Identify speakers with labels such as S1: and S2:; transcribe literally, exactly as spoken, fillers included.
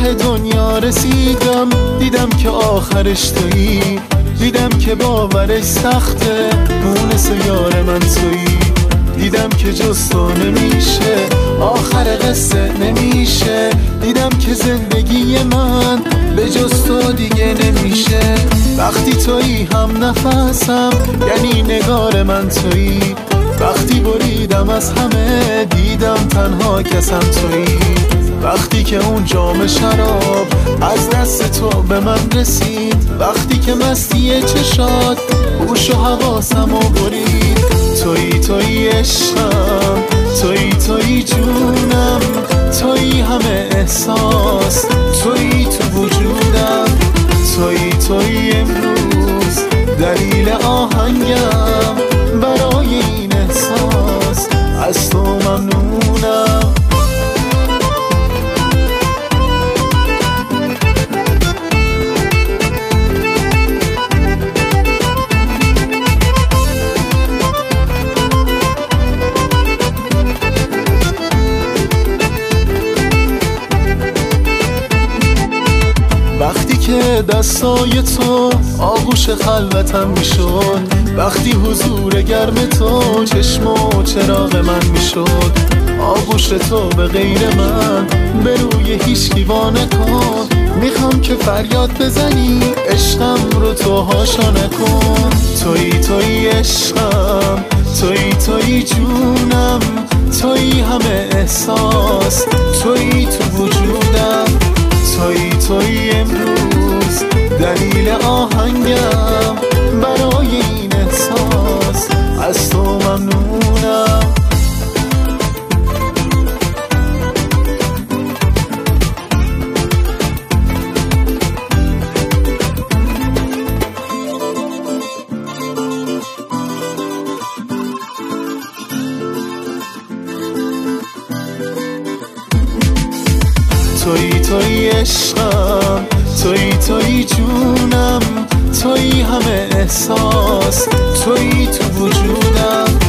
S1: ته دنیا رسیدم، دیدم که آخرش تویی، دیدم که باورش سخته، مونس یار من تویی. دیدم که جز تو نمیشه، آخر قصه نمیشه. دیدم که زندگی من به جز تو دیگه نمیشه. وقتی تویی هم نفسم، یعنی نگار من تویی. وقتی بریدم از همه، دیدم تنها کسم تویی. وقتی که اون جام شراب از دست تو به من رسید، وقتی که مستی چشات گوش و حواسمو برید. تویی تویی عشقم، تویی تویی جونم، تویی همه احساس، تویی تو وجودم. تویی تویی امروز دلیل آهنگم، برای این احساس از تو ممنونم. وقتی که دستای تو آغوش خلوتم میشد، وقتی حضور گرم تو چشم و چراغ من میشد. آغوش تو به غیر من به روی هیچ کی نکن. میخوام که فریاد بزنی عشقم رو تو هاشا نکن. تویی تویی عشقم، تویی تویی جونم، تویی همه احساس، تویی تو وجودم. تویی تویی امروز دلیل آهنگم، برای این احساس از تو ممنونم. تویی تویی عشقم، تویی تویی جونم، تویی همه احساس، تویی تو وجودم.